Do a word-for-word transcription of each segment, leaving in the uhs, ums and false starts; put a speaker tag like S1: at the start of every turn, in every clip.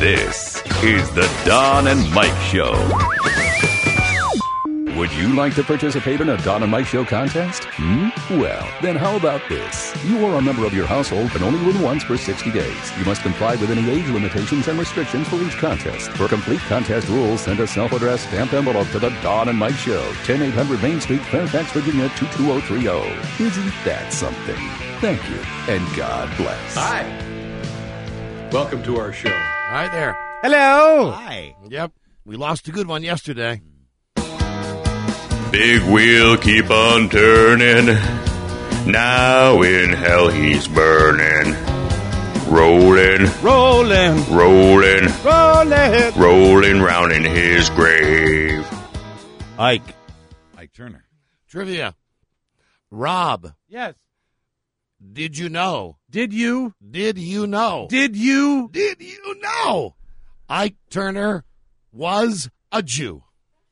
S1: This is the Don and Mike Show. Would you like to participate in a Don and Mike Show contest? Hmm? Well, then how about this? You are a member of your household, but only win once for sixty days. You must comply with any age limitations and restrictions for each contest. For complete contest rules, send a self-addressed stamped envelope to the Don and Mike Show, ten eight hundred Main Street, Fairfax, Virginia, two two zero three zero. Isn't that something? Thank you, and God bless.
S2: Hi. Welcome to our show.
S3: Hi there.
S4: Hello.
S3: Hi. Yep. We lost a good one yesterday.
S1: Big wheel keep on turning. Now in hell he's burning. Rolling,
S4: Rolling,
S1: rolling,
S4: rolling.
S1: rolling round in his grave.
S4: Ike.
S2: Ike Turner.
S3: Trivia. Rob,
S4: Yes.
S3: did you know?
S4: Did you?
S3: Did you know?
S4: Did you?
S3: Did you know? Ike Turner was a Jew.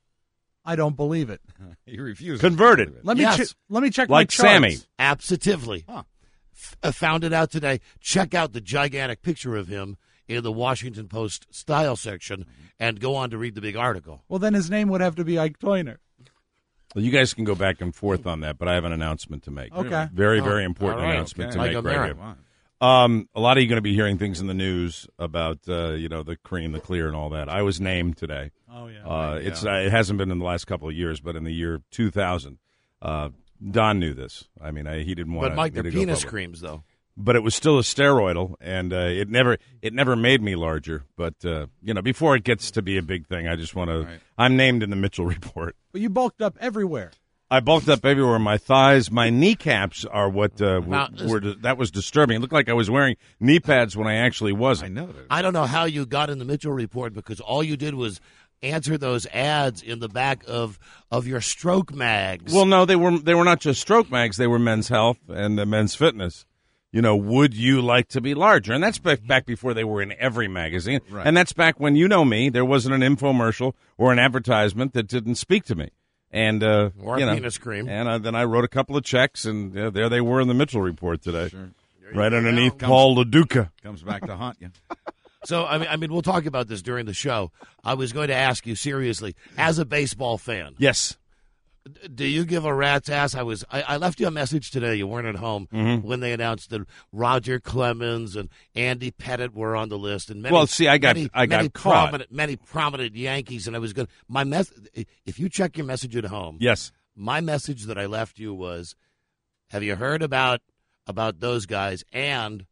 S5: I don't believe it.
S2: He refused.
S4: Converted.
S5: Let me
S3: Yes.
S5: che- let me check
S4: Like
S5: my charts.
S4: Sammy.
S3: Absolutely.
S2: Huh.
S3: F- uh, found it out today. Check out the gigantic picture of him in the Washington Post style section and go on to read the big article.
S5: Well, then his name would have to be Ike Toyner.
S4: Well, you guys can go back and forth on that, but I have an announcement to make.
S5: Okay.
S4: Very,
S3: Oh,
S4: very important
S3: all right.
S4: announcement
S2: Okay.
S4: to
S3: Like
S4: make right
S3: America.
S4: here.
S2: Wow.
S4: Um, a lot of you are going to be hearing things in the news about, uh, you know, the cream, the clear, and all that. I was named today.
S5: Oh yeah.
S4: Uh,
S2: Right,
S4: it's
S2: yeah.
S4: uh, it hasn't been in the last couple of years, but in the year two thousand, uh, Don knew this. I mean, I, he didn't want.
S3: But Mike, they're
S4: to go
S3: penis
S4: public.
S3: creams, though.
S4: But it was still a steroidal, and uh, it never it never made me larger. But uh, you know, before it gets to be a big thing, I just want to.
S2: Right.
S4: I'm named in the Mitchell report.
S5: But you bulked up everywhere.
S4: I bulked up everywhere. My thighs, my kneecaps are what uh,
S3: Now,
S4: were, were. That was disturbing. It looked like I was wearing knee pads when I actually
S2: I
S4: wasn't.
S2: know that.
S3: I don't know how you got in the Mitchell report because all you did was answer those ads in the back of of your stroke mags.
S4: Well, no, they were they were not just stroke mags. They were Men's Health and uh, Men's Fitness. You know, would you like to be larger? And that's back, back before they were in every magazine.
S2: Right.
S4: And that's back when, you know me, there wasn't an infomercial or an advertisement that didn't speak to me. And, uh,
S3: Or
S4: you know,
S3: penis cream.
S4: And uh, then I wrote a couple of checks, and uh, there they were in the Mitchell report today.
S2: Sure.
S4: Right underneath
S2: go.
S4: Paul LaDuca.
S2: Comes back to haunt you.
S3: So I mean, I mean, we'll talk about this during the show. I was going to ask you seriously, as a baseball fan,
S4: Yes.
S3: do you give a rat's ass? I was I, I left you a message today. You weren't at home
S4: Mm-hmm.
S3: when they announced that Roger Clemens and Andy Pettit were on the list, and many,
S4: Well, see, I got-
S3: many,
S4: I got
S3: many
S4: caught.
S3: prominent many prominent Yankees, and I was going my mess. If you check your message at home,
S4: Yes.
S3: my message that I left you was, have you heard about about those guys, and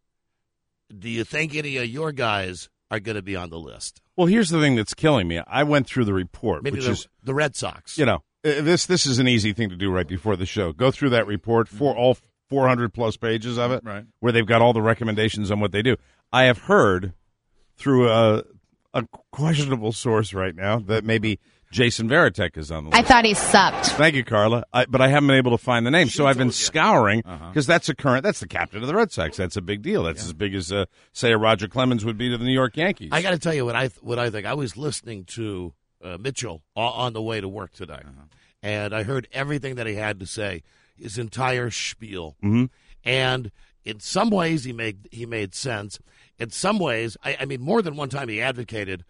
S3: do you think any of your guys are going to be on the list?
S4: Well, here's the thing that's killing me. I went through the report,
S3: Maybe
S4: which
S3: the,
S4: is,
S3: the Red Sox.
S4: you know, uh, this this is an easy thing to do right before the show. Go through that report for all four hundred plus pages of it,
S2: Right.
S4: where they've got all the recommendations on what they do. I have heard through a, a questionable source right now that maybe Jason Varitek is on the list.
S6: I thought he sucked.
S4: Thank you, Carla. I, but I haven't been able to find the name, so I've been
S3: told you.
S4: scouring
S2: Uh-huh.
S4: because that's a current. That's the captain of the Red Sox. That's a big deal. That's as big as uh, say a Roger Clemens would be to the New York Yankees.
S3: I got to tell you what I what I think. I was listening to uh, Mitchell o- on the way to work today,
S4: Uh-huh.
S3: and I heard everything that he had to say, his entire spiel,
S4: mm-hmm.
S3: and in some ways he made he made sense. In some ways, I, I mean, more than one time he advocated,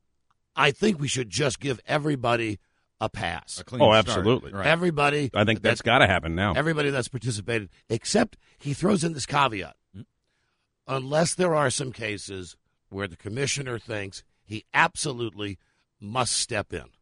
S3: I think we should just give everybody a pass.
S2: A clean
S4: Oh,
S2: start.
S4: absolutely.
S2: Right.
S3: Everybody,
S4: I think that's
S3: that-
S4: got to happen now.
S3: everybody that's participated, except he throws in this caveat. Unless there are some cases where the commissioner thinks he absolutely must step in.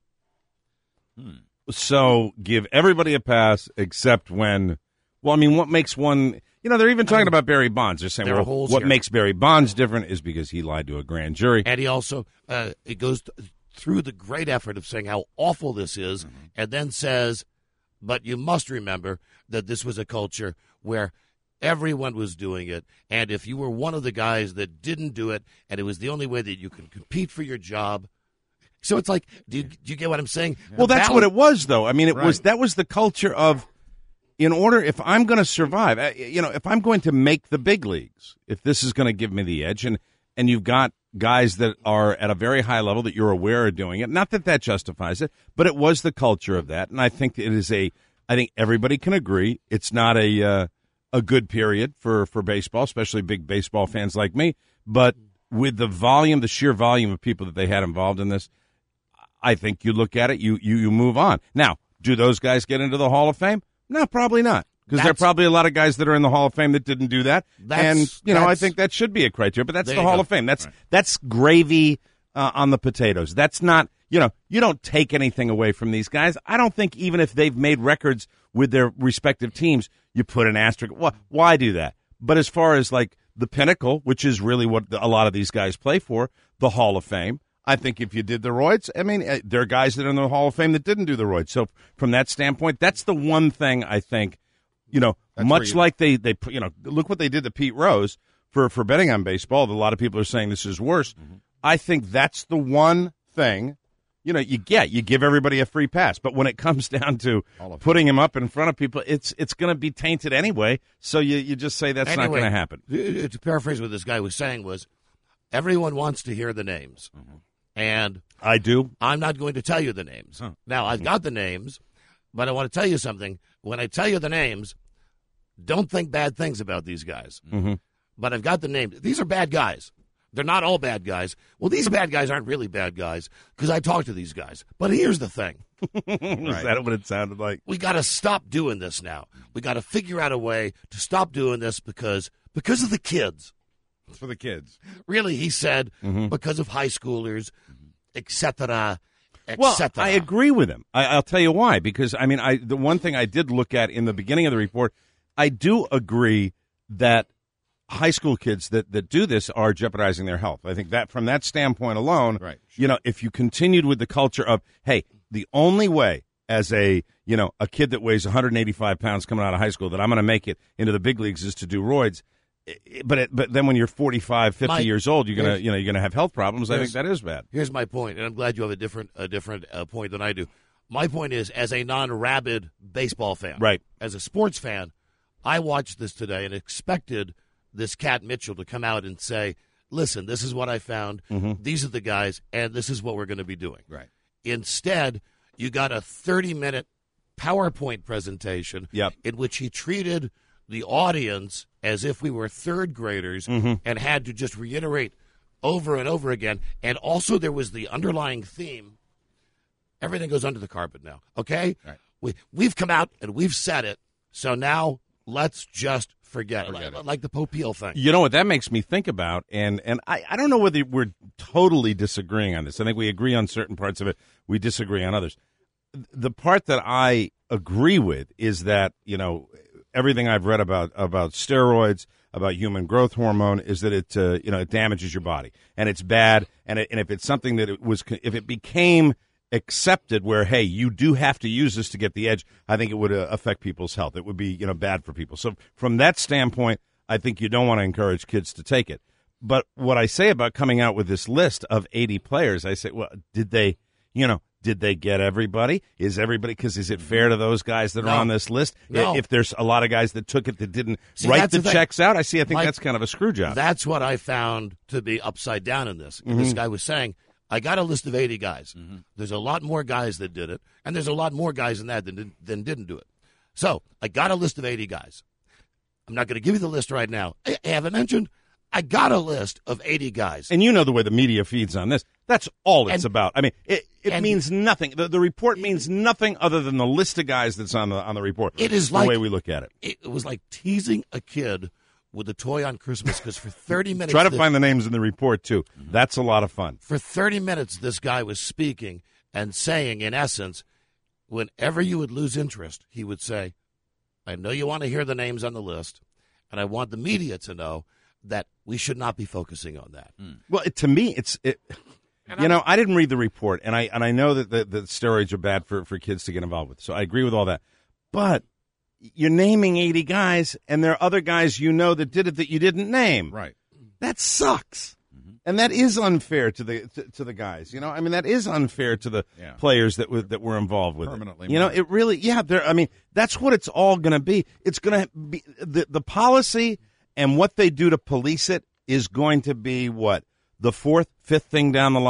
S4: So give everybody a pass except when, well, I mean, what makes one, you know, they're even talking about Barry Bonds. They're saying,
S3: There are
S4: well,
S3: holes
S4: what
S3: here.
S4: makes Barry Bonds different is because he lied to a grand jury.
S3: And he also, uh, it goes th- through the great effort of saying how awful this is, and then says, but you must remember that this was a culture where everyone was doing it, and if you were one of the guys that didn't do it, and it was the only way that you could compete for your job. So it's like, do you, do you get what I'm saying?
S4: Well, that's what it was, though. I mean, it was
S2: Right.
S4: that was the culture of, in order, if I'm going to survive, uh, you know, if I'm going to make the big leagues, if this is going to give me the edge, and and you've got guys that are at a very high level that you're aware are doing it, not that that justifies it, but it was the culture of that, and I think it is a, I think everybody can agree it's not a uh, a good period for for baseball, especially big baseball fans like me, but with the volume, the sheer volume of people that they had involved in this, I think you look at it, you you, you move on. Now, do those guys get into the Hall of Fame? No, probably not. Because there are probably a lot of guys that are in the Hall of Fame that didn't do that. And, you know, I think that should be a criteria. But that's the Hall
S3: go.
S4: of Fame. That's
S2: Right.
S4: that's gravy uh, on the potatoes. That's not, you know, you don't take anything away from these guys. I don't think even if they've made records with their respective teams, you put an asterisk. Why, why do that? But as far as, like, the pinnacle, which is really what a lot of these guys play for, the Hall of Fame, I think if you did the roids, I mean, uh, there are guys that are in the Hall of Fame that didn't do the roids. So from that standpoint, that's the one thing I think, you know,
S2: That's
S4: much
S2: you-
S4: like they, they, you know, look what they did to Pete Rose for, for betting on baseball. A lot of people are saying this is worse.
S2: Mm-hmm.
S4: I think that's the one thing, you know, you get, you give everybody a free pass. But when it comes down to
S2: Hall of
S4: putting him up in front of people, it's it's going to be tainted anyway. So you, you just say that's not
S3: Anyway,
S4: going to happen.
S3: To to paraphrase what this guy was saying was, everyone wants to hear the names. And
S4: I do.
S3: I'm not going to tell you the names.
S2: Huh.
S3: Now, I've got the names, but I want to tell you something. When I tell you the names, don't think bad things about these guys.
S4: Mm-hmm.
S3: But I've got the names. These are bad guys. They're not all bad guys. Well, these bad guys aren't really bad guys because I talked to these guys. But here's the thing.
S4: Is that what it sounded like?
S3: We got to stop doing this now. We got to figure out a way to stop doing this because because of the kids.
S2: It's for the kids.
S3: Really, he said,
S4: Mm-hmm.
S3: because of high schoolers, et cetera, et
S4: Well,
S3: cetera.
S4: I agree with him. I, I'll tell you why. Because I mean, I the one thing I did look at in the beginning of the report, I do agree that high school kids that, that do this are jeopardizing their health. I think that from that standpoint alone,
S2: Right.
S4: you know, if you continued with the culture of, hey, the only way as a, you know, a kid that weighs one hundred eighty-five pounds coming out of high school that I'm going to make it into the big leagues is to do roids. But it, but then when you're forty-five, fifty
S3: Mike,
S4: years old, you're gonna
S3: here's-
S4: you know you're gonna have health problems. I think
S3: here's-
S4: that is bad.
S3: Here's my point, and I'm glad you have a different a different uh, point than I do. My point is, as a non-rabid baseball fan,
S4: Right.
S3: as a sports fan, I watched this today and expected this Cat Mitchell to come out and say, listen, this is what I found,
S4: Mm-hmm.
S3: these are the guys, and this is what we're going to be doing.
S2: Right.
S3: Instead, you got a thirty-minute PowerPoint presentation
S4: Yep.
S3: in which he treated the audience as if we were third graders
S4: Mm-hmm.
S3: and had to just reiterate over and over again. And also there was the underlying theme. Everything goes under the carpet now, okay?
S2: Right.
S3: We, we've come out and we've said it, so now let's just forget,
S2: Forget
S3: it. Like,
S2: it.
S3: like the Popeil thing.
S4: You know what that makes me think about, and and I, I don't know whether we're totally disagreeing on this. I think we agree on certain parts of it. We disagree on others. The part that I agree with is that, you know, everything I've read about about steroids, about human growth hormone, is that it uh, you know it damages your body and it's bad. And it, and if it's something that it was, if it became accepted where, hey, you do have to use this to get the edge, I think it would uh, affect people's health. It would be, you know, bad for people. So from that standpoint, I think you don't want to encourage kids to take it. But what I say about coming out with this list of eighty players, I say, well, did they, you know, did they get everybody? Is everybody, because is it fair to those guys that
S3: No.
S4: are on this list?
S3: No.
S4: If there's a lot of guys that took it that didn't
S3: See,
S4: write
S3: that's
S4: the,
S3: the thing.
S4: checks out, I see, I think
S3: Mike,
S4: that's kind of a screw job.
S3: That's what I found to be upside down in this.
S4: Mm-hmm.
S3: This guy was saying, I got a list of eighty guys. There's a lot more guys that did it, and there's a lot more guys than that than, did- than didn't do it. So I got a list of eighty guys. I'm not going to give you the list right now. I, I haven't mentioned. I got a list of eighty guys.
S4: And you know the way the media feeds on this. That's all it's
S3: And-
S4: about. I mean, it, it
S3: and-
S4: means nothing. The, the report means nothing other than the list of guys that's on the on the report.
S3: It is
S4: the
S3: like-
S4: way we look at it.
S3: It, it was like teasing a kid with a toy on Christmas because for thirty minutes.
S4: Try to
S3: the-
S4: find the names in the report too. That's a lot of fun.
S3: For thirty minutes, this guy was speaking and saying, in essence, whenever you would lose interest, he would say, I know you want to hear the names on the list, and I want the media to know that we should not be focusing on that.
S4: Well, it, to me, it's it. You know, I didn't read the report, and I and I know that the, the steroids are bad for, for kids to get involved with. So I agree with all that. But you're naming eighty guys, and there are other guys you know that did it that you didn't name.
S2: Right.
S4: That sucks. And that is unfair to the to, to the guys, you know. I mean, that is unfair to the
S2: Yeah.
S4: players that were that were involved with
S2: Permanently
S4: it. You know,
S2: marked.
S4: it really, yeah. There, I mean, that's what it's all going to be. It's going to be the the policy and what they do to police it is going to be what the fourth, fifth thing down the line.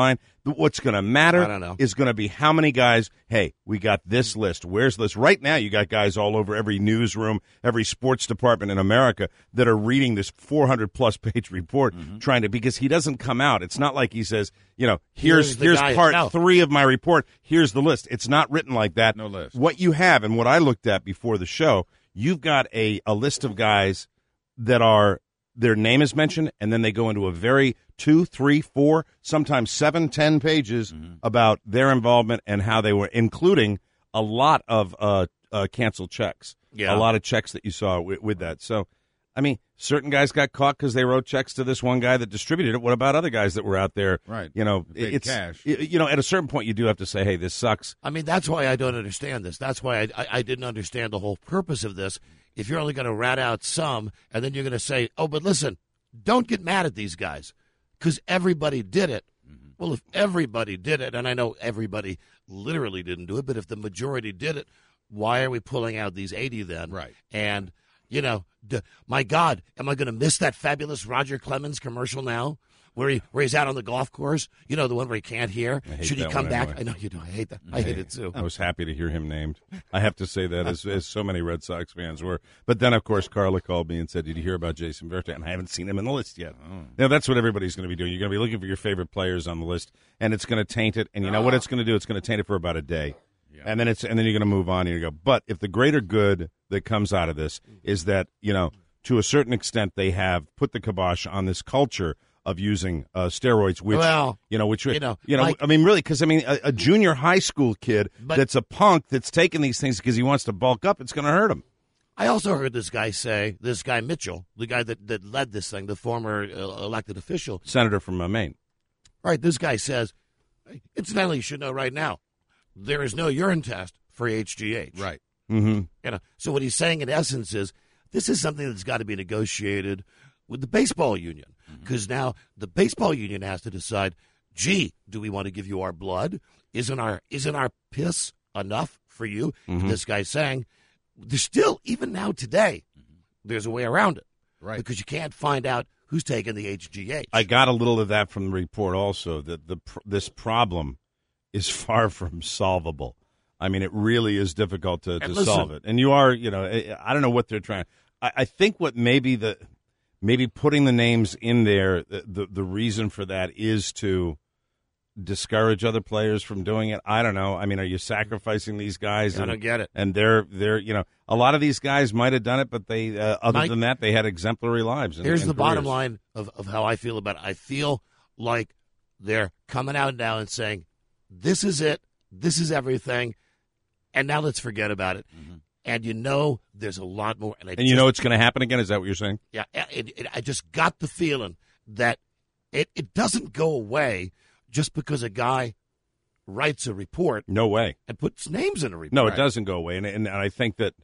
S4: What's going to matter
S3: I don't know.
S4: is going to be how many guys, hey, we got this list. Where's the list? Right now, you got guys all over every newsroom, every sports department in America that are reading this four hundred plus page report
S3: Mm-hmm.
S4: trying to, because he doesn't come out. It's not like he says, you know, here's,
S3: Here's the
S4: here's
S3: guy-
S4: part
S3: no.
S4: three of my report. Here's the list. It's not written like that.
S2: No list.
S4: What you have and what I looked at before the show, you've got a, a list of guys that are, their name is mentioned, and then they go into a very two, three, four, sometimes seven, ten pages
S2: Mm-hmm.
S4: about their involvement and how they were, including a lot of uh, uh, canceled checks.
S3: Yeah.
S4: A lot of checks that you saw with, with that. So, I mean, certain guys got caught because they wrote checks to this one guy that distributed it. What about other guys that were out there?
S2: Right.
S4: You know,
S2: Paid
S4: it's
S2: cash.
S4: y- you know, at a certain point, you do have to say, hey, this sucks.
S3: I mean, that's why I don't understand this. That's why I, I, I didn't understand the whole purpose of this. If you're only going to rat out some, and then you're going to say, oh, but listen, don't get mad at these guys because everybody did it.
S2: Mm-hmm.
S3: Well, if everybody did it, and I know everybody literally didn't do it, but if the majority did it, why are we pulling out these eighty then?
S2: Right.
S3: And, you know, d- my God, am I going to miss that fabulous Roger Clemens commercial now? Where he where he's out on the golf course, you know, the one where he can't hear.
S4: I hate
S3: Should he
S4: that
S3: come
S4: one
S3: back?
S4: anyway.
S3: I know you do. I hate that. I hate it too.
S4: I was happy to hear him named. I have to say that, as, as so many Red Sox fans were. But then, of course, Carla called me and said, did you hear about Jason Verte? And I haven't seen him in the list yet.
S2: Oh.
S4: Now, that's what everybody's going to be doing. You're going to be looking for your favorite players on the list, and it's going to taint it. And you know what it's going to do? It's going to taint it for about a day.
S2: Yeah.
S4: And then it's and then you're going to move on and you go. But if the greater good that comes out of this is that, you know, to a certain extent, they have put the kibosh on this culture of using uh, steroids, which
S3: Well,
S4: you know, which
S3: you know,
S4: you know,
S3: like-
S4: I mean, really, because I mean, a, a junior high school kid
S3: But-
S4: that's a punk that's taking these things because he wants to bulk up, it's going to hurt him.
S3: I also heard this guy say, this guy Mitchell, the guy that, that led this thing, the former uh, elected official.
S4: Senator from uh, Maine.
S3: All right, this guy says, incidentally, you should know right now, there is no urine test for H G H.
S2: Right.
S4: Mm-hmm.
S3: You know, so what he's saying in essence is, this is something that's got to be negotiated with the baseball union, because now the baseball union has to decide, gee, do we want to give you our blood? Isn't our isn't our piss enough for you?
S4: Mm-hmm.
S3: And this guy's saying, there's still, even now today, there's a way around it.
S2: Right.
S3: Because you can't find out who's taking the H G H.
S4: I got a little of that from the report also, that the pr- this problem is far from solvable. I mean, it really is difficult to, to
S3: And listen-
S4: solve it. And you are, you know, I, I don't know what they're trying. I, I think what maybe the maybe putting the names in there, the, the the reason for that is to discourage other players from doing it. I don't know. I mean, are you sacrificing these guys?
S3: I
S4: and,
S3: don't get it.
S4: And they're they're you know, a lot of these guys might have done it, but they uh, other
S3: Mike,
S4: than that, they had exemplary lives. And,
S3: Here's
S4: and
S3: the bottom
S4: careers.
S3: line of, of how I feel about it. I feel like they're coming out now and saying, this is it, this is everything, and now let's forget about it.
S2: Mm-hmm.
S3: And you know there's a lot more. And, I
S4: And you
S3: just,
S4: know it's going to happen again? Is that what you're saying?
S3: yeah, it, it, I just got the feeling that it, it doesn't go away just because a guy writes a report
S4: No way.
S3: and puts names in a report.
S4: No,
S2: Right.
S4: it doesn't go away. And, and and I think that,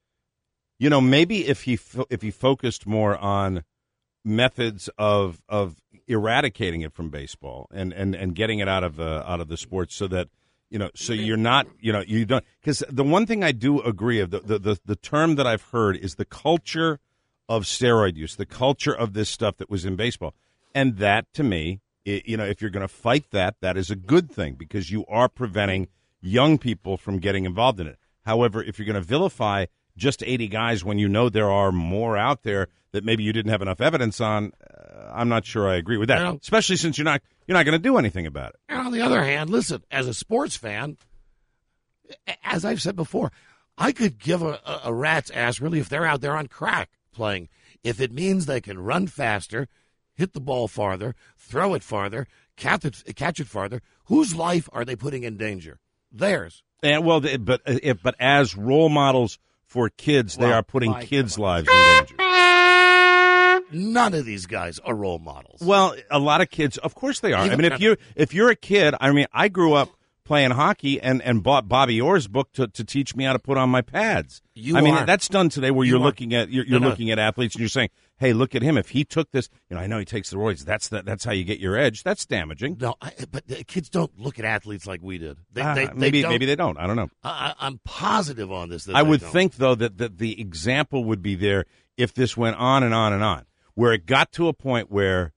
S4: you know, maybe if he fo- if he focused more on methods of of eradicating it from baseball and, and, and getting it out of uh, out of the sports, so that, you know, so you're not, you know, you don't, because the one thing I do agree of the, the the the term that I've heard is the culture of steroid use, the culture of this stuff that was in baseball, and that to me, it, you know, if you're going to fight that, that is a good thing because you are preventing young people from getting involved in it. However, if you're going to vilify just eighty guys when you know there are more out there that maybe you didn't have enough evidence on, uh, I'm not sure I agree with that.
S3: Well-
S4: Especially since you're not you're not going to do anything about it.
S3: And on the other hand, listen, as a sports fan, a- as I've said before, I could give a, a, a rat's ass really if they're out there on crack playing. If it means they can run faster, hit the ball farther, throw it farther, catch it, catch it farther, whose life are they putting in danger? Theirs.
S4: And well, th- but uh, if, but as role models for kids, they
S3: Well,
S4: are putting
S3: my
S4: kids'
S3: God.
S4: lives in danger.
S3: None of these guys are role models.
S4: Well, a lot of kids, of course they are. I
S3: Even-
S4: mean, if you if you're a kid, I mean, I grew up playing hockey and, and bought Bobby Orr's book to, to teach me how to put on my pads.
S3: You
S4: I mean,
S3: are-
S4: that's done today where
S3: you
S4: you're
S3: are-
S4: looking at you're, you're
S3: No, no.
S4: looking at athletes and you're saying, "Hey, look at him. If he took this, you know, I know he takes the roids. That's the, that's how you get your edge. That's damaging."
S3: No, I, but the kids don't look at athletes like we did. They,
S4: Ah,
S3: they, they
S4: maybe
S3: don't,
S4: maybe they don't. I don't know.
S3: I, I- I'm positive on this. That
S4: I
S3: they
S4: would
S3: don't.
S4: think, though, that, that the example would be there if this went on and on and on, where it got to a point where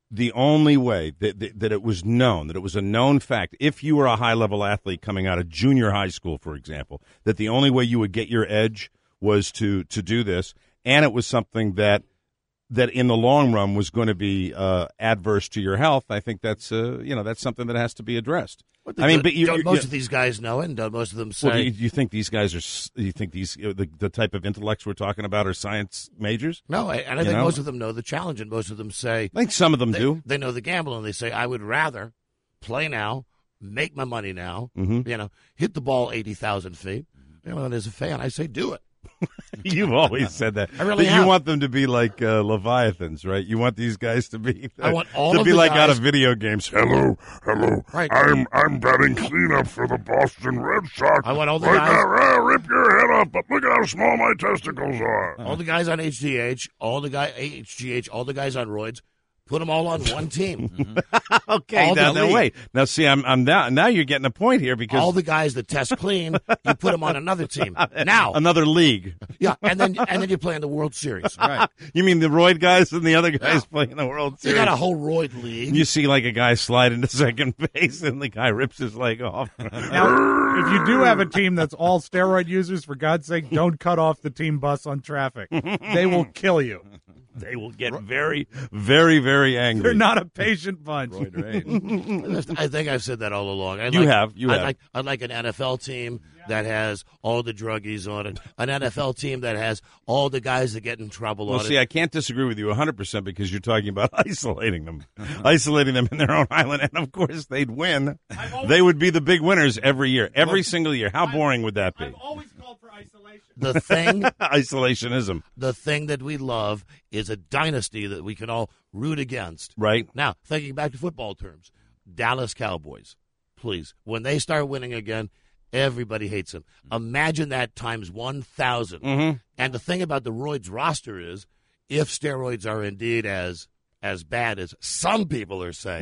S4: the only way that, that that it was known, that it was a known fact, if you were a high-level athlete coming out of junior high school, for example, that the only way you would get your edge was to to do this, and it was something that that in the long run was going to be uh, adverse to your health, I think that's uh, you know that's something that has to be addressed.
S3: I mean, but you, don't most of these guys know it, and don't most of them say.
S4: Well, do you, do you think these guys are? You think these the, the type of intellects we're talking about are science majors?
S3: No, I, and I
S4: you
S3: think
S4: know?
S3: most of them know the challenge, and most of them say.
S4: I think some of them
S3: they,
S4: do.
S3: They know the gamble, and they say, "I would rather play now, make my money now.
S4: Mm-hmm.
S3: You know, hit the ball eighty thousand feet." You know, and as a fan, I say, "Do it."
S4: You've always said that.
S3: I really
S4: but
S3: have.
S4: You want them to be like uh, Leviathans, right? You want these guys to be. Uh,
S3: I want all
S4: to
S3: of
S4: be
S3: the
S4: like
S3: guys,
S4: out of video games. Hello, hello.
S3: Right.
S6: I'm I'm batting cleanup for the Boston Red Sox.
S3: I want all the
S6: right
S3: guys.
S6: now, uh, rip your head off, but look at how small my testicles are.
S3: All the guys on H G H, all the guy H G H, all the guys on roids. Put them all on one team.
S4: Okay,
S3: all
S4: now,
S3: the
S4: now
S3: league.
S4: wait. Now see, I'm I'm now now you're getting a point here because
S3: All the guys that test clean, you put them on another team. Now,
S4: another league.
S3: yeah, and then and then you play in the World Series.
S2: Right.
S4: You mean the roid guys and the other guys
S3: Yeah.
S4: playing the World
S3: You
S4: Series?
S3: got a whole roid league.
S4: You see like a guy slide into second base and the guy rips his leg off.
S5: Now, if you do have a team that's all steroid users, for God's sake, don't cut off the team bus on traffic. They will kill you.
S4: They will get very, very, very angry.
S5: They're not a patient bunch.
S3: I think I've said that all along. I'd
S4: You
S3: like,
S4: have, you
S3: I'd
S4: have.
S3: Like, I'd like an N F L team that has all the druggies on it. An N F L team that has all the guys that get in trouble
S4: Well,
S3: on
S4: see,
S3: it.
S4: I can't disagree with you one hundred percent because you're talking about isolating them, isolating them in their own island, and of course they'd win. They would be the big winners every year, every single year. How boring would that be?
S5: I've always called for isolation.
S3: The thing,
S4: Isolationism,
S3: the thing that we love is a dynasty that we can all root against.
S4: right?
S3: Now, thinking back to football terms, Dallas Cowboys, please, when they start winning again, everybody hates them. Imagine that times one thousand.
S4: Mm-hmm.
S3: And the thing about the roids roster is, if steroids are indeed as as bad as some people are saying,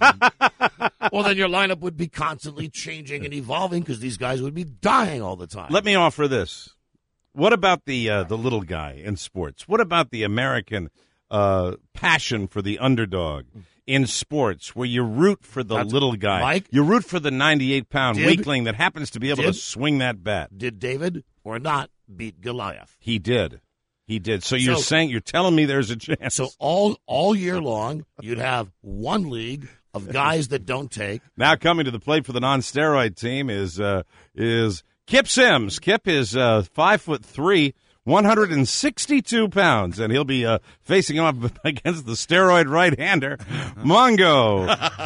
S3: well, then your lineup would be constantly changing and evolving because these guys would be dying all the time.
S4: Let me offer this. What about the uh, the little guy in sports? What about the American uh, passion for the underdog in sports, where you root for the
S3: That's-
S4: little guy?
S3: Mike?
S4: You root for the ninety-eight pound
S3: Did-
S4: weakling that happens to be able to
S3: did-
S4: swing that bat.
S3: Did David or not beat Goliath?
S4: He did. He did. So you're
S3: So-
S4: saying, you're telling me there's a chance.
S3: So all all year long, you'd have one league of guys that don't take.
S4: Now coming to the plate for the non-steroid team is uh, is Kip Sims. Kip is uh, five foot three, one hundred sixty-two pounds, and he'll be uh, facing him up against the steroid right-hander, Mongo.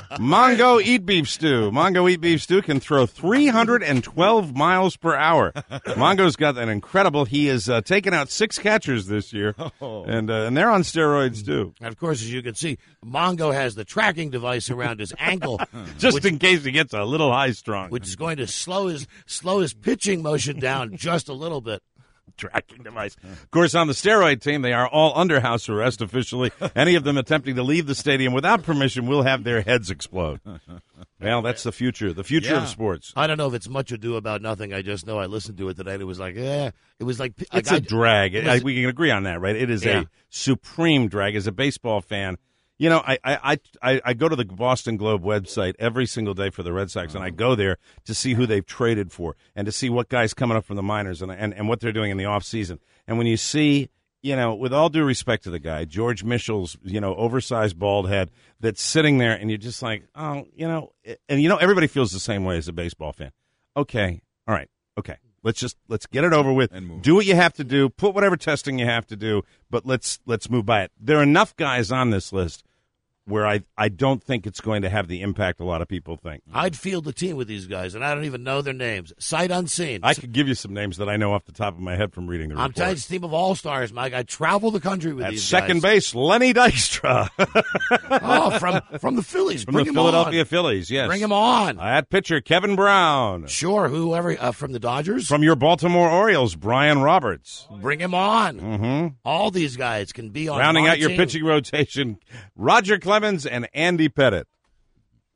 S4: Mongo Eat Beef Stew. Mongo Eat Beef Stew can throw three hundred twelve miles per hour. Mongo's got an incredible. He has uh, taken out six catchers this year, and uh, and they're on steroids too,
S3: And of course, as you can see, Mongo has the tracking device around his ankle,
S4: just
S3: which,
S4: in case he gets a little high strung.
S3: which is going to slow his slow his pitching motion down just a little bit.
S4: Tracking device. Of course, on the steroid team, they are all under house arrest officially. Any of them attempting to leave the stadium without permission will have their heads explode. Well, that's the future, the future
S2: Yeah.
S4: of sports.
S3: I don't know if it's much ado about nothing. I just know I listened to it tonight. It was like, eh. It was like
S4: It's
S3: like
S4: a
S3: I-
S4: drag.
S3: it
S4: I,
S3: was-
S4: we can agree on that, right? It is
S3: Yeah.
S4: a supreme drag. As a baseball fan, you know, I, I, I, I go to the Boston Globe website every single day for the Red Sox, and I go there to see who they've traded for and to see what guys coming up from the minors and, and, and what they're doing in the offseason. And when you see, you know, with all due respect to the guy, George Mitchell's, you know, oversized bald head that's sitting there, and you're just like, oh, you know, and you know, everybody feels the same way as a baseball fan. Okay, all right, okay. Let's just let's get it over with.
S2: And move.
S4: Do what you have to do. Put whatever testing you have to do. But let's let's move by it. There are enough guys on this list where I I don't think it's going to have the impact a lot of people think.
S3: I'd field the team with these guys, and I don't even know their names. Sight unseen.
S4: I could give you some names that I know off the top of my head from reading the
S3: I'm
S4: report.
S3: telling you, it's a team of all stars, Mike. I travel the country with
S4: At
S3: these
S4: second
S3: guys.
S4: base, Lenny Dykstra
S3: Oh, from from the Phillies.
S4: from
S3: Bring
S4: the
S3: him
S4: Philadelphia
S3: on.
S4: Phillies. Yes,
S3: Bring him on.
S4: At pitcher, Kevin Brown.
S3: Sure, whoever uh, from the Dodgers.
S4: From your Baltimore Orioles, Brian Roberts.
S3: Bring him on.
S4: Mm-hmm.
S3: All these guys can be on.
S4: Rounding
S3: my
S4: out your
S3: team.
S4: pitching rotation, Roger Clemens and Andy Pettit.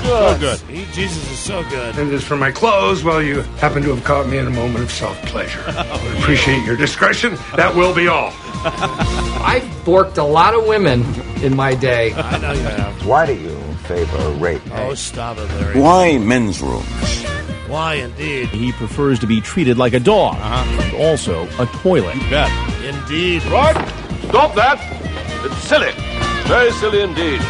S7: good.
S4: So good.
S3: He, Jesus is so good.
S8: And as for my clothes, well, you happen to have caught me in a moment of self-pleasure. I would appreciate your discretion. That will be all.
S9: I've borked a lot of women in my day.
S3: I know you have.
S10: Why do you favor rape?
S3: Oh, stop it, Larry.
S10: Why men's rooms?
S3: Why, indeed.
S11: He prefers to be treated like a dog. Uh-huh. And also a toilet.
S4: You bet.
S3: Indeed.
S12: Right? Stop that. It's silly. Very silly indeed.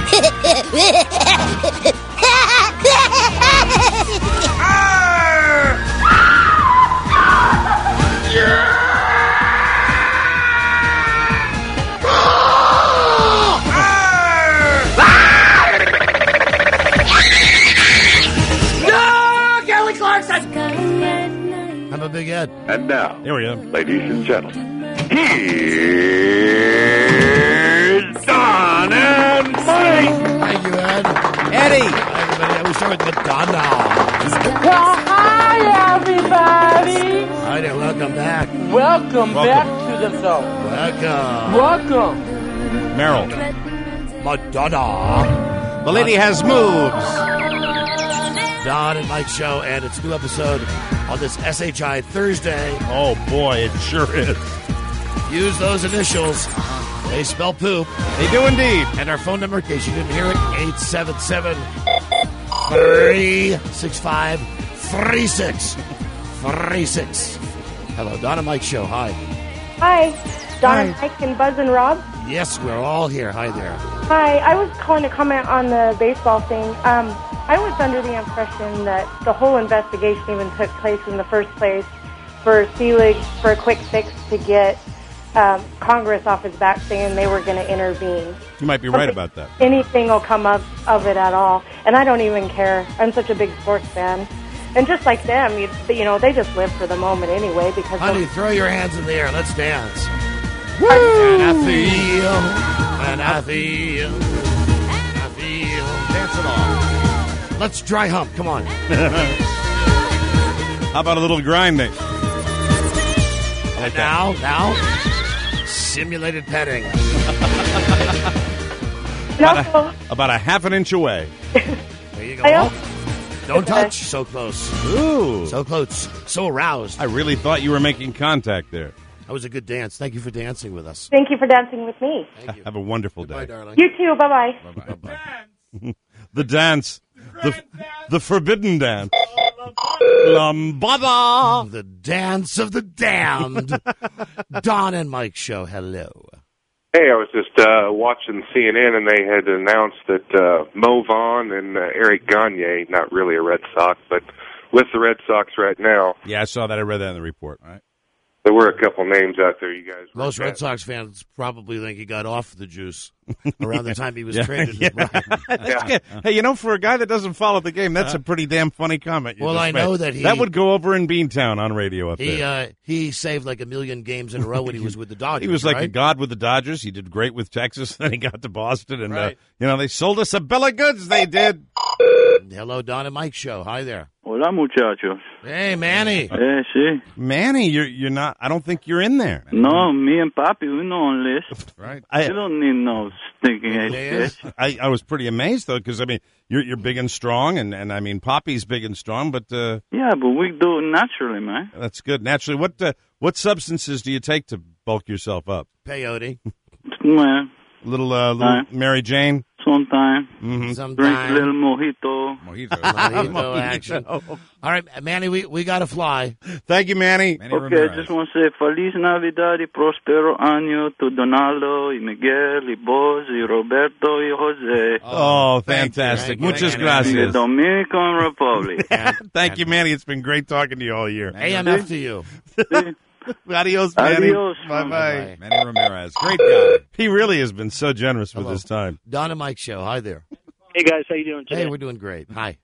S3: I'm a big Ed.
S12: And now,
S4: here we are,
S12: ladies and gentlemen, here's Don and Mike.
S3: Thank you, Ed.
S4: Eddie.
S3: Hi, everybody. We start with Madonna.
S7: Well, hi, everybody.
S3: Hi there. Welcome back.
S7: Welcome,
S4: Welcome.
S7: back to the show.
S3: Welcome.
S7: Welcome.
S4: Meryl.
S3: Madonna.
S4: The lady has moves.
S3: Don and Mike Show, and it's a new episode on this S H I Thursday.
S4: Oh, boy, it sure is.
S3: Use those initials. They spell poop.
S4: They do indeed.
S3: And our phone number, in case you didn't hear it, eight seven seven, three six five, three six three six. Hello, Don and Mike Show. Hi.
S13: Hi. Don
S3: Hi.
S13: and Mike and Buzz and Rob.
S3: Yes, we're all here. Hi there.
S13: Hi. I was calling to comment on the baseball thing. Um, I was under the impression that the whole investigation even took place in the first place for Selig for a quick fix to get um, Congress off his back, saying they were going to intervene.
S4: You might be right about that.
S13: Anything will come up of it at all, and I don't even care. I'm such a big sports fan, and just like them, you, you know, they just live for the moment anyway. Because
S3: Honey, throw your hands in the air. Let's dance. Woo! And I feel, and I feel, and I feel. Dance it all. Let's dry hump. Come on.
S4: How about a little grinding?
S3: And now, now, simulated petting.
S4: about, a, about a half an inch away.
S3: There you go. Oh, don't touch. So close.
S4: Ooh.
S3: So close. So aroused.
S4: I really thought you were making contact there.
S3: That was a good dance. Thank you for dancing with us.
S13: Thank you for dancing with me.
S3: Thank you.
S4: Have a wonderful
S3: Goodbye,
S4: day.
S3: darling.
S13: You too. Bye-bye.
S3: Bye-bye.
S4: The dance. The, the forbidden dance. Lambada.
S3: The dance of the damned. Don and Mike Show. Hello.
S14: Hey, I was just uh, watching C N N, and they had announced that uh, Mo Vaughn and uh, Eric Gagne, not really a Red Sox, but with the Red Sox right now.
S4: Yeah, I saw that. I read that in the report. All right.
S14: There were a couple names out there, you guys.
S3: Most Red Sox fans probably think he got off the juice around the time he was
S4: yeah,
S3: traded.
S4: Yeah.
S3: Yeah.
S4: Hey, you know, for a guy that doesn't follow the game, that's a pretty damn funny comment. You
S3: Well,
S4: just
S3: I
S4: made.
S3: know that he-
S4: that would go over in Beantown on radio up
S3: He
S4: there.
S3: uh, he saved like a million games in a row when he was with the Dodgers.
S4: He was like
S3: right?
S4: a god with the Dodgers. He did great with Texas. Then he got to Boston, and
S3: Right.
S4: uh, you know they sold us a bill of goods. They did.
S3: Hello, Don and Mike Show. Hi there.
S15: Hola, muchachos.
S3: Hey, Manny.
S15: Eh, sí.
S4: Manny, you're you're not. I don't think you're in there.
S15: No, me and Papi, we know on list.
S4: Right.
S15: I don't need no stinking ass shit.
S4: I, I was pretty amazed though, because I mean you're you're big and strong, and, and I mean Poppy's big and strong, but uh,
S15: Yeah, but we do it naturally, man.
S4: that's good. Naturally, what uh, what substances do you take to bulk yourself up?
S3: Peyote.
S15: Man,
S4: Little uh, little
S15: Uh,
S4: Mary Jane.
S15: sometime.
S4: Mm-hmm.
S15: Drink a little mojito.
S2: Mojito.
S3: Mojito action. All right, Manny, we, we got to fly.
S4: Thank you, Manny.
S15: Okay, I just want to say Feliz Navidad y Prospero Año to Donaldo y Miguel y Boz y Roberto y Jose.
S4: Oh, fantastic. Muchas
S15: In the
S4: gracias.
S15: Dominican Republic.
S4: Thank you, Manny. It's been great talking to you all year.
S3: A M F to you.
S4: Adios, Manny.
S15: Adios.
S4: Bye-bye.
S2: Manny Ramirez. Great guy.
S4: He really has been so generous with
S3: Hello.
S4: his time.
S3: Don and Mike Show. Hi there.
S16: Hey guys, how you doing today?
S3: Hey, we're doing great. Hi.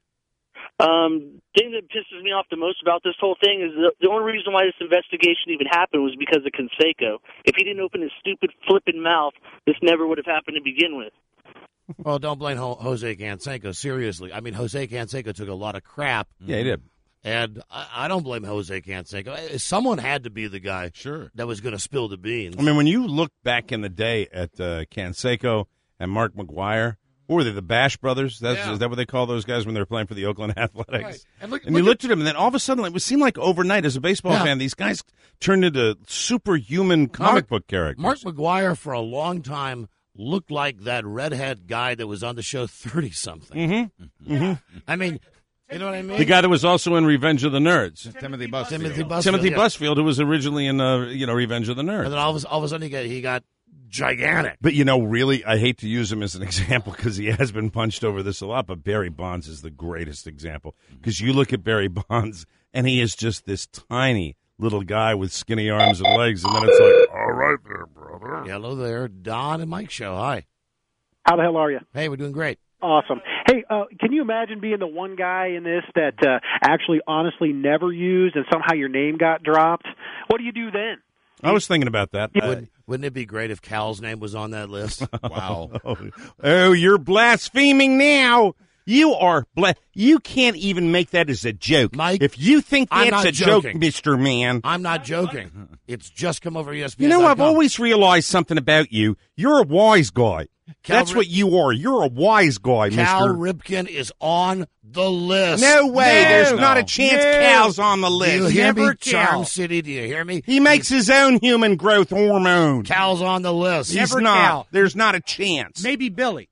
S16: Um, thing that pisses me off the most about this whole thing is the, the only reason why this investigation even happened was because of Canseco. If he didn't open his stupid flipping mouth, this never would have happened to begin with.
S3: Well, don't blame Ho- Jose Canseco. Seriously. I mean, Jose Canseco took a lot of crap.
S4: Yeah, he did.
S3: And I, I don't blame Jose Canseco. Someone had to be the guy
S2: Sure.
S3: that was going to spill the beans.
S4: I mean, when you look back in the day at uh, Canseco and Mark McGuire, What were they, the Bash Brothers? That's,
S3: Yeah.
S4: Is that what they call those guys when they're playing for the Oakland Athletics?
S3: Right. And look-
S4: and
S3: look
S4: you looked at them, and then all of a sudden, it would seem like overnight, as a baseball
S3: Yeah.
S4: fan, these guys turned into superhuman comic
S3: Mark-
S4: book characters.
S3: Mark McGuire, for a long time, looked like that redhead guy that was on the show thirty-something.
S4: Mm-hmm. Mm-hmm.
S3: I mean, you know what I mean?
S4: The guy that was also in Revenge of the Nerds.
S2: Timothy Busfield.
S3: Timothy Busfield.
S4: Timothy
S3: yeah.
S4: Busfield, who was originally in, uh, you know, Revenge of the Nerds.
S3: And then all of, a, all of a sudden he got, he got gigantic.
S4: But, you know, really, I hate to use him as an example because he has been punched over this a lot, but Barry Bonds is the greatest example. Because you look at Barry Bonds, and he is just this tiny little guy with skinny arms and legs, and then it's like, all right there, brother.
S3: Hello there, Don and Mike Show. Hi.
S5: How the hell are you?
S3: Hey, we're doing great.
S5: Awesome. Hey, uh, can you imagine being the one guy in this that uh, actually honestly never used and somehow your name got dropped? What do you do then?
S4: I was thinking about that. Uh,
S3: Would, wouldn't it be great if Cal's name was on that list?
S2: Wow.
S4: oh, oh, you're blaspheming now. You are bla- You can't even make that as a joke.
S3: Mike,
S4: if you think
S3: I'm
S4: that's
S3: not
S4: a joke,
S3: joking.
S4: Mister Man.
S3: I'm not joking. It's just come over E S P
S4: You
S3: N.
S4: know, I've always realized something about you. You're a wise guy.
S3: Cal
S4: That's
S3: Rip-
S4: what you are. You're a wise guy,
S3: Cal
S4: Mister
S3: Ripken is on the list.
S4: No way.
S3: No.
S4: There's not a chance
S3: No.
S4: Cal's on the list.
S3: Do you hear
S4: Never
S3: me, Charm
S4: Cal.
S3: City? Do you hear me?
S4: He makes his own human growth hormone.
S3: Cal's on the list.
S4: He's not. There's not a chance.
S17: Maybe Billy.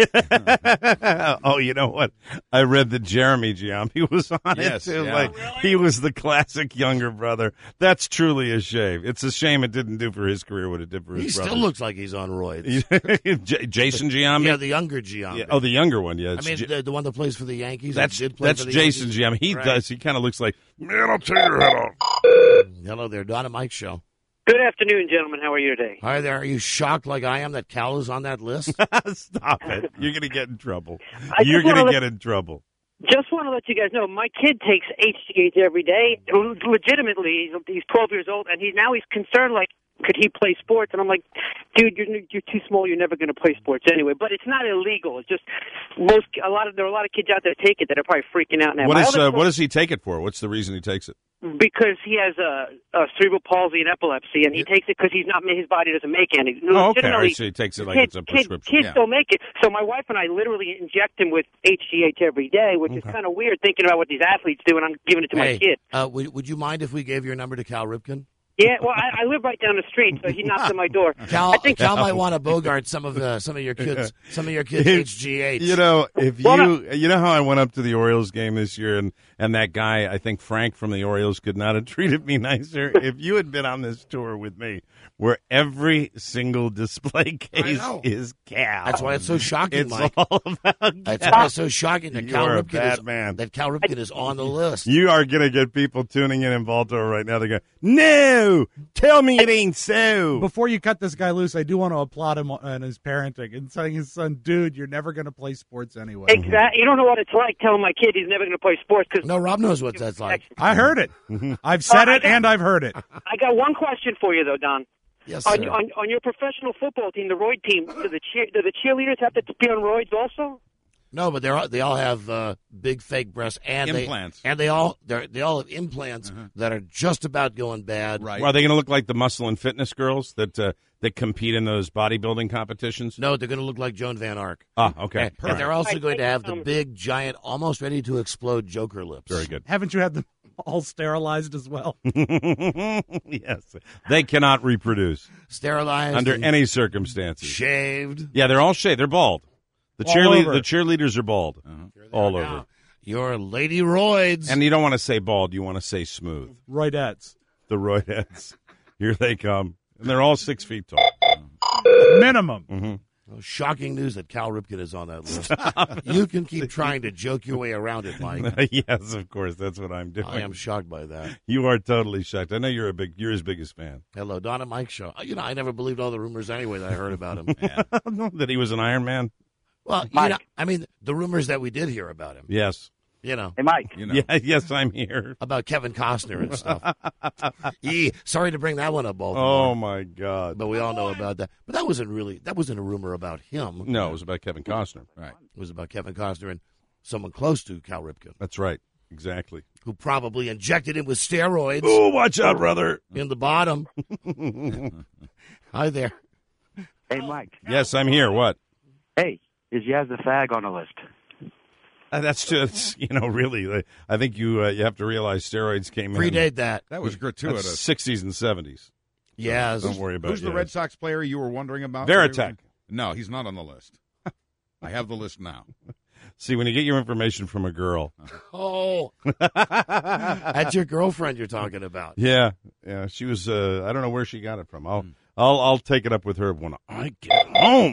S4: Oh, you know what? I read that Jeremy Giambi was on
S2: Yes,
S4: it too.
S2: yeah.
S4: Like he was the classic younger brother. That's truly a shame. It's a shame it didn't do for his career what it did for his
S3: He
S4: brother.
S3: still looks like he's on roids.
S4: J- Jason Giambi.
S3: Yeah, the younger Giambi.
S4: Yeah, oh, the younger one. Yeah,
S3: I
S4: it's
S3: mean,
S4: J-
S3: the, the one that plays for the Yankees.
S4: that's
S3: that did play
S4: that's
S3: for the
S4: Jason
S3: Yankees.
S4: Giambi. He
S3: Right.
S4: does. He kind of looks like man. I'll tear your head off.
S3: Hello there, Don and Mike Show.
S16: Good afternoon, gentlemen. How are you today?
S3: Hi there. Are you shocked like I am that Cal is on that list?
S4: Stop it. You're going to get in trouble.
S16: I
S4: You're
S16: just
S4: going to
S16: wanna
S4: get
S16: let-
S4: in trouble.
S16: Just want to let you guys know, my kid takes H G H every day. Legitimately, he's, he's twelve years old, and he's now he's concerned, like, could he play sports? And I'm like, dude, you're you're too small. You're never going to play sports anyway. But it's not illegal. It's just most a lot of there are a lot of kids out there that take it that are probably freaking out now.
S4: What
S16: My
S4: is
S16: other
S4: uh,
S16: son-
S4: what does he take it for? What's the reason he takes it?
S16: Because he has a, a cerebral palsy and epilepsy, and he takes it because he's not his body doesn't make any.
S4: Oh, okay.
S16: Legitimately,
S4: So he takes it like
S16: kids,
S4: it's a
S16: kids-
S4: prescription.
S16: Kids
S4: Yeah.
S16: don't make it. So my wife and I literally inject him with H G H every day, which is kind of weird thinking about what these athletes do, and I'm giving it to
S3: hey,
S16: my kid.
S3: Uh, would, would you mind if we gave your number to Cal Ripken?
S16: Yeah, well, I, I live right down the street, so he knocks on my door.
S3: Cal,
S16: I think
S3: Cal might want to bogart some of uh, some of your kids, some of your kids
S4: If-
S3: H G H.
S4: You know, if
S16: Well,
S4: you you know how I went up to the Orioles game this year, and and that guy, I think Frank from the Orioles, could not have treated me nicer. If you had been on this tour with me, where every single display case
S3: know.
S4: is Cal,
S3: That's why it's so shocking,
S4: it's
S3: Mike.
S4: all about
S3: That's
S4: Cal.
S3: why it's so shocking that
S4: You
S3: Cal
S4: are a
S3: Ripken
S4: bad
S3: is
S4: man.
S3: that Cal Ripken is on the list.
S4: You are going to get people tuning in in Baltimore right now. They're going, no, tell me it ain't so.
S17: Before you cut this guy loose, I do want to applaud him on his parenting and telling his son, dude, you're never going to play sports anyway.
S16: Exactly. You don't know what it's like telling my kid he's never going to play sports because
S3: No, Rob knows what that's like.
S17: I heard it. I've said
S16: Uh, I
S17: it
S16: got-
S17: and I've heard it.
S16: I got one question for you though, Don.
S3: Yes,
S16: On,
S3: sir.
S16: on, on your professional football team, the Royd team, do the cheer, do the cheerleaders have to be on roids also?
S3: No, but they're all, they all have uh, big fake breasts and
S4: Implants.
S3: They, and they all they they all have implants that are just about going bad.
S2: Right.
S4: Well, are they going to look like the muscle and fitness girls that uh, that compete in those bodybuilding competitions?
S3: No, they're going to look like Joan Van Ark.
S4: Ah, okay.
S3: And, and they're
S4: All right.
S3: also
S16: Right,
S3: going to have the
S16: um,
S3: big, giant, almost ready to explode Joker lips.
S4: Very good.
S17: Haven't you had them all sterilized as well?
S4: Yes, they cannot reproduce
S3: Sterilized
S4: under
S3: and
S4: any circumstances.
S3: shaved.
S4: Yeah, they're all shaved. They're bald. The
S17: All
S4: cheerlead-
S17: over.
S4: the cheerleaders are bald, all over.
S3: Now, your Lady Roids.
S4: And you don't want to say bald; you want to say smooth.
S17: Roidettes.
S4: The Roidettes, here they come, and they're all six feet tall.
S17: Minimum.
S4: Mm-hmm.
S3: Oh, shocking news that Cal Ripken is on that list. You can keep trying to joke your way around it, Mike.
S4: Yes, of course, that's what I'm doing.
S3: I am shocked by that.
S4: You are totally shocked. I know you're a big, you're his biggest fan.
S3: Hello, Don and Mike Show. You know, I never believed all the rumors anyway that I heard about him.
S4: That he was an Iron Man.
S3: Well, you know, I mean, the rumors that we did hear about him.
S4: Yes.
S3: You know.
S16: Hey, Mike.
S2: You know.
S4: Yeah, yes, I'm here.
S3: About Kevin Costner and stuff. Yee, sorry to bring that one up,
S4: Oh
S3: Baltimore.
S4: my God!
S3: But we all know about that. But that wasn't really, that wasn't a rumor about him.
S4: No, it was about Kevin Costner.
S2: Right.
S3: It was about Kevin Costner and someone close to Cal Ripken,
S4: That's right. Exactly.
S3: who probably injected him with steroids
S4: Oh, watch out, brother!
S3: in the bottom. Hi there.
S18: Hey, Mike.
S4: Yes, I'm here. What?
S18: Hey,
S19: is Yaz the fag on the list?
S4: Uh, that's just, you know, really, uh, I think you uh, you have to realize steroids came in.
S3: Predate that.
S2: That was gratuitous.
S4: sixties and seventies.
S3: Yeah.
S4: So don't worry about it.
S2: Who's the Red Sox player you were wondering about?
S4: Veritek.
S2: No, he's not on the list. I have the list now.
S4: See, when you get your information from a girl.
S3: Oh. That's your girlfriend you're talking about.
S4: Yeah. Yeah. She was, uh, I don't know where she got it from. I'll, I'll, I'll take it up with her when I get home.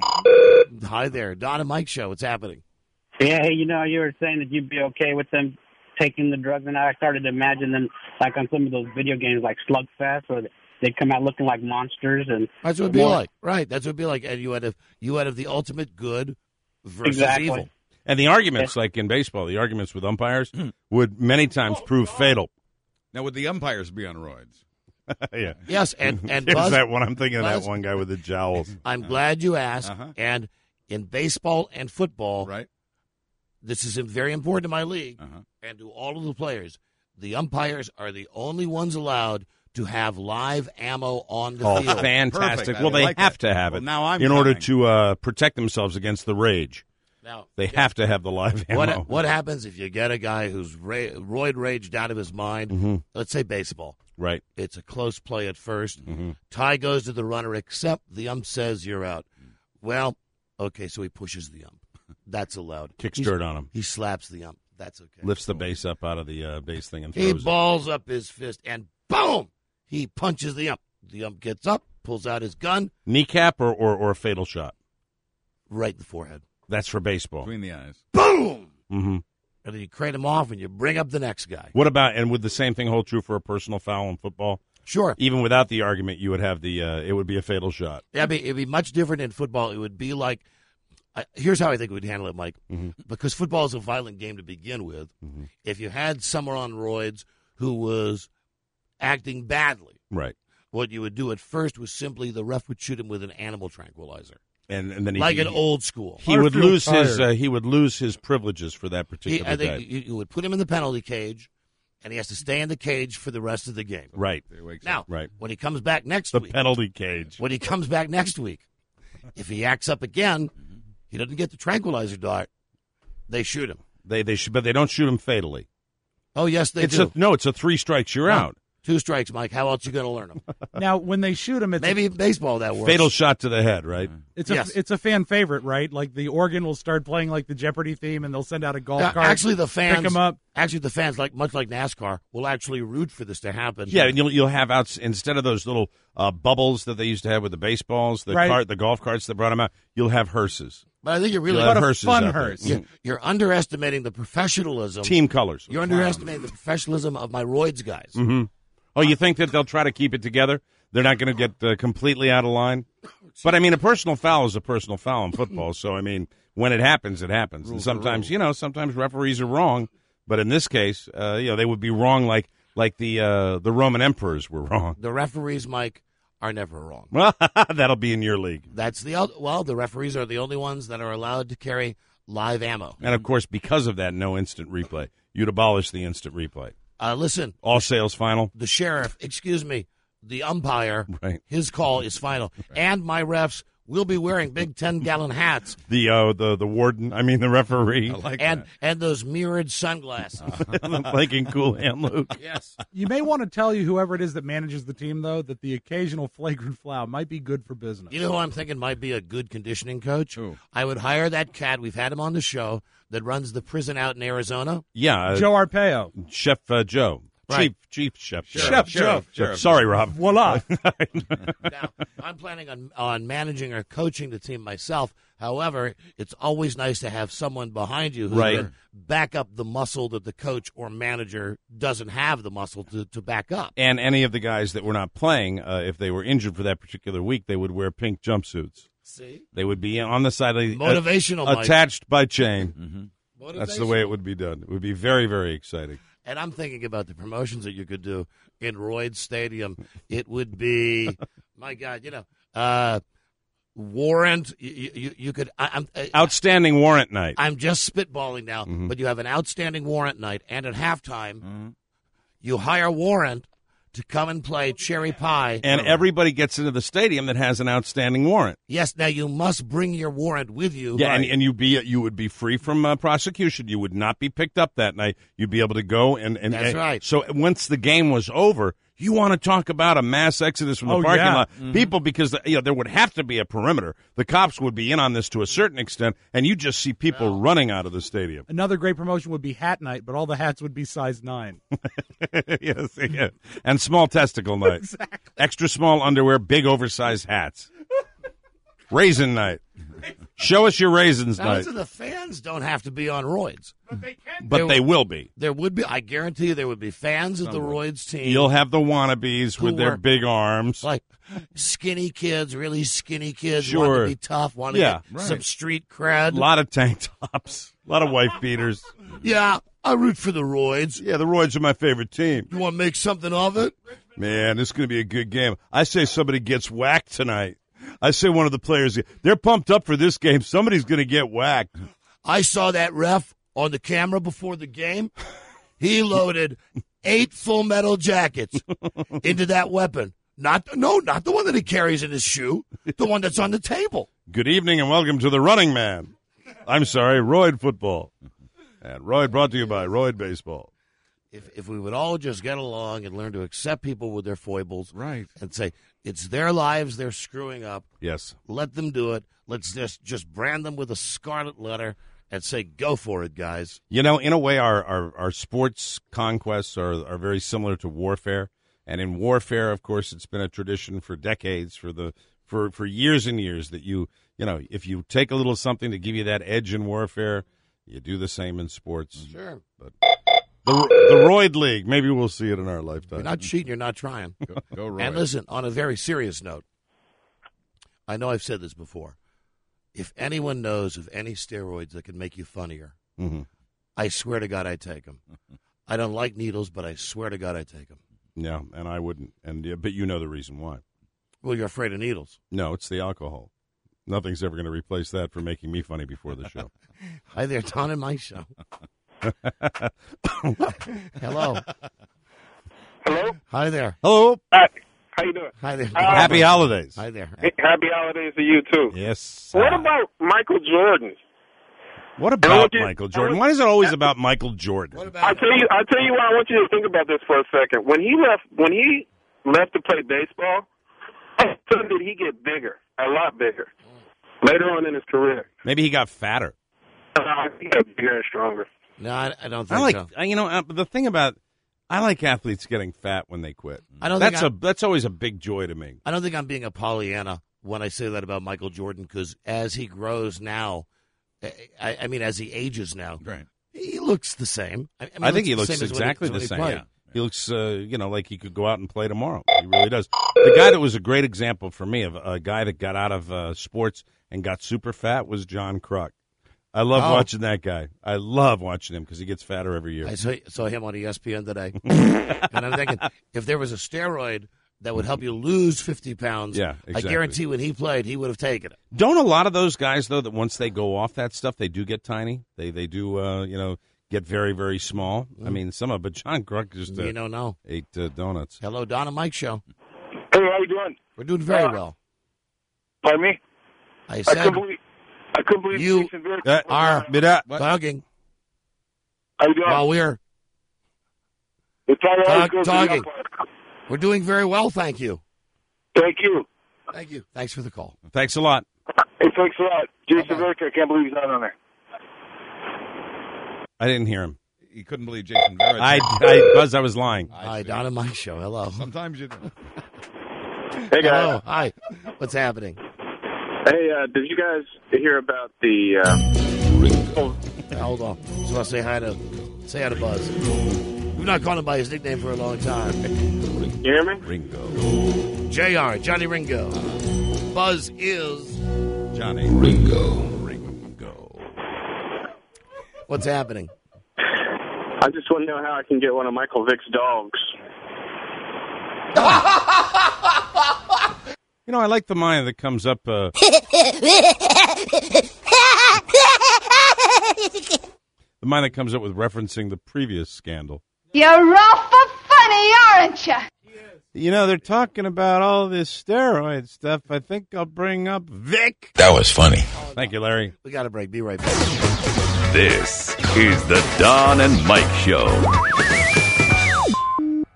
S3: Hi there. Don and Mike show. What's happening?
S20: Yeah, hey, you know, you were saying that you'd be okay with them taking the drugs, and I started to imagine them like on some of those video games like Slugfest, where they'd come out looking like monsters. And
S3: That's what it'd be like. Right. That's what it'd be like. And you had, a, you had the ultimate good versus
S20: Exactly.
S3: evil.
S4: And the arguments, like in baseball, the arguments with umpires would many times prove fatal.
S2: Now, would the umpires be on roids?
S4: Yeah.
S3: Yes, and, and
S4: There's
S3: Buzz,
S4: that one. I'm thinking
S3: Buzz,
S4: of that one guy with the jowls.
S3: I'm glad you asked.
S2: Uh-huh.
S3: And in baseball and football,
S2: right.
S3: this is very important to my league
S2: Uh-huh.
S3: and to all of the players. The umpires are the only ones allowed to have live ammo on the
S4: Oh,
S3: field.
S4: fantastic.
S2: Perfect.
S4: Well,
S2: I
S4: they
S2: like
S4: have
S2: that.
S4: to have
S2: Well,
S4: it
S2: now I'm
S4: in order
S2: coming.
S4: to uh, protect themselves against the rage.
S3: Now,
S4: They have to have the live ammo.
S3: What what happens if you get a guy who's ra- roid raged out of his mind?
S4: Mhm.
S3: Let's say baseball.
S4: Right.
S3: It's a close play at 1st
S4: Mm-hmm.
S3: Tie goes to the runner, except the ump says you're out. Well, okay, so he pushes the ump. That's allowed.
S4: Kicks
S3: He's-
S4: dirt on him.
S3: He slaps the ump. That's okay.
S4: Lifts the base up out of the uh, base thing and
S3: He
S4: throws it.
S3: balls up his fist and boom! He punches the ump. The ump gets up, pulls out his gun,
S4: Kneecap or, or, or a fatal shot?
S3: right in the forehead.
S4: That's for baseball.
S2: Between the eyes.
S3: Boom!
S4: Mm-hmm.
S3: And then you crate him off and you bring up the next guy.
S4: What about, and would the same thing hold true for a personal foul in football?
S3: Sure.
S4: Even without the argument, you would have the, uh, it would be a fatal shot.
S3: Yeah, it'd be, it'd be much different in football. It would be like, uh, here's how I think we'd handle it, Mike.
S4: Mm-hmm.
S3: Because football is a violent game to begin with.
S4: Mm-hmm.
S3: If you had someone on roids who was acting badly,
S4: Right.
S3: what you would do at first was simply the ref would shoot him with an animal tranquilizer.
S4: And, and then he,
S3: Like
S4: he,
S3: an old school.
S4: He would lose his uh, he would lose his privileges for that
S3: He,
S4: particular
S3: I
S4: day.
S3: think you, you would put him in the penalty cage, and he has to stay in the cage for the rest of the game.
S4: Right.
S3: Now,
S4: Right.
S3: when he comes back next
S4: The
S3: week,
S4: penalty cage.
S3: when he comes back next week, if he acts up again, he doesn't get the tranquilizer dart. They shoot him.
S4: They they should, but they don't shoot him fatally.
S3: Oh yes, they
S4: it's
S3: do.
S4: a no. It's a three strikes. You're
S3: No.
S4: out.
S3: Two strikes, Mike. How else you going to learn them?
S17: Now, when they shoot him, it's
S3: Maybe in baseball that works.
S4: Fatal shot to the head. Right.
S17: It's
S3: Yes.
S17: a it's a fan favorite, right? Like the organ will start playing like the Jeopardy theme, and they'll send out a golf
S3: Uh,
S17: cart.
S3: actually, the fans
S17: pick 'em up.
S3: Actually, the fans, like much like NASCAR, will actually root for this to happen.
S4: Yeah, and you'll you'll have outs instead of those little uh, bubbles that they used to have with the baseballs, the
S17: Right.
S4: cart, the golf carts that brought them out. You'll have hearses.
S3: But I think you're really
S4: You'll have
S17: What a
S4: hearses
S17: fun
S4: out there.
S17: hearse.
S3: You're, you're underestimating the professionalism.
S4: Team colors.
S3: You're underestimating the professionalism of my roids guys.
S4: Mm-hmm. Oh, you think that they'll try to keep it together? They're not going to get uh, completely out of line? But, I mean, a personal foul is a personal foul in football. So, I mean, when it happens, it happens. And sometimes, you know, sometimes referees are wrong. But in this case, uh, you know, they would be wrong like like the uh, the Roman emperors were wrong.
S3: The referees, Mike, are never wrong.
S4: Well, that'll be in your league.
S3: That's the oth- well, the referees are the only ones that are allowed to carry live ammo.
S4: And, of course, because of that, no instant replay. You'd abolish the instant replay.
S3: Uh, listen,
S4: All sales final.
S3: the sheriff, excuse me, the umpire,
S4: Right.
S3: his call is final, and my refs will be wearing big ten-gallon hats
S4: The uh, the the warden, I mean the referee,
S2: I like
S3: and
S2: that.
S3: and those mirrored sunglasses.
S4: like in Cool Hand Luke.
S3: Yes.
S17: You may want to tell you whoever it is that manages the team, though, that the occasional flagrant foul might be good for business.
S3: You know who I'm thinking might be a good conditioning coach?
S2: Who?
S3: I would hire that cat. We've had him on the show that runs the prison out in Arizona.
S4: Yeah, uh,
S17: Joe Arpaio.
S4: Chef uh, Joe,
S3: Right.
S4: Chief Chief Chef Joe.
S17: Chef Joe.
S2: Sheriff, Sheriff.
S4: Sorry, Rob.
S17: Voila.
S3: Now, I'm planning on, on managing or coaching the team myself. However, it's always nice to have someone behind you who
S4: Right.
S3: can back up the muscle that the coach or manager doesn't have the muscle to, to back up.
S4: And any of the guys that were not playing, uh, if they were injured for that particular week, they would wear pink jumpsuits.
S3: See?
S4: They would be on the side of the
S3: Motivational,
S4: uh,
S3: Mike.
S4: attached by chain.
S3: Mm-hmm.
S4: That's the way it would be done. It would be very, very exciting.
S3: And I'm thinking about the promotions that you could do in Royd Stadium. It would be, my God, you know, uh, warrant. You, you, you could. I, I'm I,
S4: Outstanding warrant night.
S3: I'm just spitballing now,
S4: Mhm.
S3: but you have an outstanding warrant night, and at halftime, you hire warrant to come and play cherry pie.
S4: And everybody gets into the stadium that has an outstanding warrant.
S3: Yes, now you must bring your warrant with you.
S4: Yeah, and, and you be you would be free from uh, prosecution. You would not be picked up that night. You'd be able to go and and
S3: That's
S4: and,
S3: right.
S4: So once the game was over, you want to talk about a mass exodus from the
S17: Oh,
S4: parking
S17: yeah.
S4: lot,
S17: Mhm.
S4: people, because you know there would have to be a perimeter. The cops would be in on this to a certain extent, and you just see people running out of the stadium.
S17: Another great promotion would be hat night, but all the hats would be size nine.
S4: Yes, yeah. And small testicle night,
S17: Exactly.
S4: extra small underwear, big oversized hats. Raisin night. Show us your raisins
S3: Now,
S4: night.
S3: listen, the fans don't have to be on roids.
S17: But they can.
S4: But
S3: There-
S4: they will be.
S3: There would be, I guarantee you, there would be fans of the roids team.
S4: You'll have the wannabes
S3: Who
S4: with their
S3: were-
S4: big arms.
S3: like skinny kids, really skinny kids,
S4: Sure.
S3: want to be tough, want to
S4: Yeah,
S3: get some street cred.
S4: A lot of tank tops, a lot of wife beaters.
S3: Yeah, I root for the roids.
S4: Yeah, the Roids are my favorite team.
S3: You want to make something of it?
S4: Man, this is going to be a good game. I say somebody gets whacked tonight. I say one of the players, they're pumped up for this game. Somebody's going to get whacked.
S3: I saw that ref on the camera before the game. He loaded eight full metal jackets into that weapon. Not no, not the one that he carries in his shoe. The one that's on the table.
S4: Good evening and welcome to the Running Man. I'm sorry, Royd Football. And Royd brought to you by Royd Baseball.
S3: If if we would all just get along and learn to accept people with their foibles,
S4: right,
S3: and say it's their lives they're screwing up.
S4: Yes,
S3: let them do it. Let's just just brand them with a scarlet letter and say, "Go for it, guys."
S4: You know, in a way, our, our, our sports conquests are, are very similar to warfare. And in warfare, of course, it's been a tradition for decades, for the for, for years and years, that you you know, if you take a little something to give you that edge in warfare, you do the same in sports.
S3: Sure.
S4: But the the Royd League, maybe we'll see it in our lifetime.
S3: You're not cheating. You're not trying.
S2: Go, go Royd.
S3: And listen, on a very serious note, I know I've said this before. If anyone knows of any steroids that can make you funnier,
S4: mm-hmm.
S3: I swear to God I take them. I don't like needles, but I swear to God I take them.
S4: Yeah, and I wouldn't. And yeah, but you know the reason why.
S3: Well, you're afraid of needles.
S4: No, it's the alcohol. Nothing's ever going to replace that for making me funny before the show.
S3: Hi there, Don and Mike show. Hello.
S14: Hello?
S3: Hi there.
S4: Hello.
S14: Hi. How you doing?
S3: Hi there.
S14: Uh,
S4: Happy holidays.
S3: Hi there.
S14: Hey, happy holidays to you, too.
S4: Yes.
S14: What about Michael Jordan?
S4: What
S14: I
S4: about
S14: want you-
S4: Michael
S14: I
S4: Jordan?
S14: want-
S4: Why is it always about Michael Jordan?
S14: I tell you, I tell you what. I want you to think about this for a second. When he left, when he left to play baseball, so did he get bigger, a lot bigger, later on in his career?
S4: Maybe he got fatter.
S14: Uh, he got bigger and stronger.
S3: No, I, I don't think
S4: I like,
S3: so.
S4: uh, you know, uh, the thing about, I like athletes getting fat when they quit.
S3: I don't
S4: That's
S3: think
S4: a that's always a big joy to me.
S3: I don't think I'm being a Pollyanna when I say that about Michael Jordan, because as he grows now, I, I mean, as he ages now,
S2: right.
S3: he looks the same. I, I, mean,
S4: I think he
S3: the
S4: looks
S3: same as when
S4: exactly
S3: as
S4: the
S3: when he
S4: same.
S3: played.
S4: Yeah. He looks, uh, you know, like he could go out and play tomorrow. He really does. The guy that was a great example for me of a guy that got out of uh, sports and got super fat was John Kruk. I love
S3: Oh.
S4: watching that guy. I love watching him because he gets fatter every year.
S3: I saw, saw him on E S P N today, and I'm thinking if there was a steroid that would help you lose fifty pounds,
S4: Yeah,
S3: I
S4: exactly.
S3: guarantee when he played, he would have taken it.
S4: Don't a lot of those guys, though, that once they go off that stuff, they do get tiny? They they do, uh, you know, get very, very small? I mean, some of but John Kruk just uh,
S3: You don't know.
S4: ate uh, donuts.
S3: Hello, Don and Mike show.
S14: Hey, how you doing?
S3: We're doing very
S14: Uh,
S3: well.
S14: Pardon me?
S3: I
S14: I
S3: said
S14: couldn't believe, I couldn't believe
S3: you
S14: Jason Very-
S4: Uh,
S3: are
S4: Mira.
S3: talking
S14: How you doing?
S3: while we're
S14: It's all right.
S3: talk,
S14: Go to the
S3: talking.
S14: umpire.
S3: We're doing very well, thank you.
S14: Thank you.
S3: Thank you. Thanks for the call.
S4: Thanks a lot.
S14: Hey, thanks a lot. Jason Verica, I can't believe he's not on there.
S4: I didn't hear him.
S2: He couldn't believe Jason Vera.
S4: I, I Buzz, I was lying.
S3: Hi, Don and Mike show. Hello.
S2: Sometimes you do.
S14: Hey, guys.
S3: Hello. Hi. What's happening?
S14: Hey, uh, did you guys hear about the... Uh...
S3: Hold on. Just want to say hi to say hi to Buzz. We've not called him by his nickname for a long time.
S14: You hear me?
S4: Ringo.
S3: J R, Johnny Ringo. Buzz is
S4: Johnny Ringo. Ringo.
S3: What's happening?
S14: I just want to know how I can get one of Michael Vick's dogs.
S4: You know, I like the mind that comes up. Uh, the mind that comes up with referencing the previous scandal.
S6: You're awful funny, aren't you?
S4: You know, they're talking about all this steroid stuff. I think I'll bring up Vic.
S6: That was funny.
S4: Thank you, Larry.
S3: We got to break. Be right back.
S1: This is the Don and Mike Show.